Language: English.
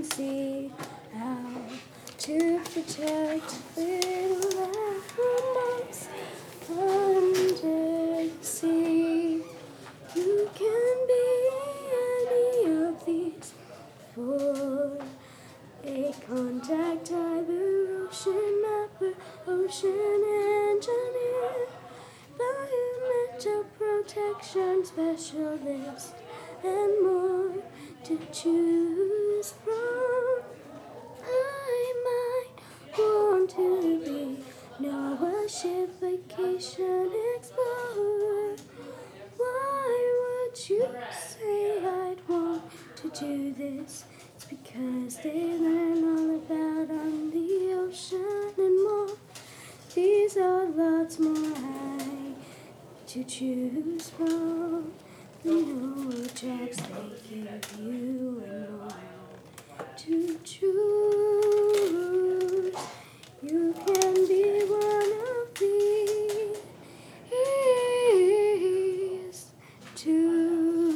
see how to protect little animals under the sea. You can be any of these for a contact diver, ocean mapper, ocean engineer, environmental protection specialist, and more to choose from. I might want to be Noah ship vacation explorer. Why would you say I'd want to do this? It's because they learn all about on the ocean and more. These are lots more to choose from. Noah Jackson.